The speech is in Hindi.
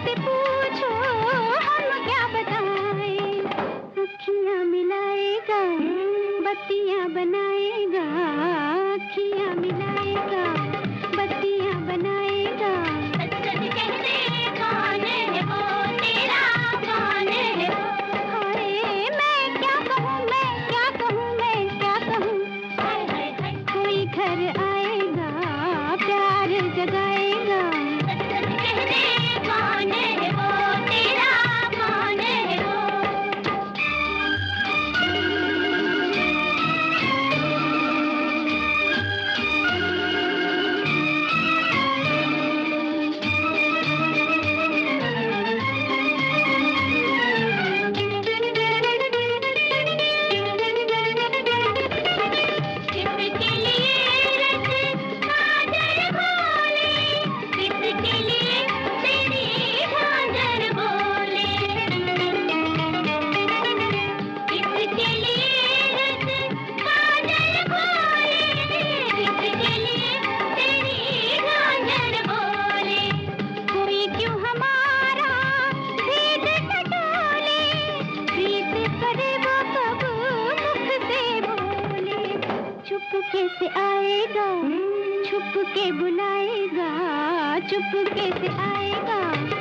से पूछो हम क्या बताएं। अखियां मिलाएगा, बत्तियां बनाएगा, अखियां मिलाएगा, बत्तियां बनाएगा। सच सच कह दे कौन है वो, तेरा कौन है वो। हाय मैं क्या कहूँ, मैं क्या कहूँ, मैं क्या कहूँ। हाय हाय हाय कोई घर आएगा, प्यार जगाएगा। सच सच कह दे कौन है वो, तेरा कौन है वो। किसके लिए रच काजल बोले, किसके लिए तेरी झांझर बोले। किसके लिए रच काजल बोले, किसके लिए तेरी झांझर बोले। कोई क्यों हमारा भेद टटोले, प्रीत करे वो कब मुख से बोले। चुपके से आएगा, छुप के बुलाएगा, चुपके से आएगा।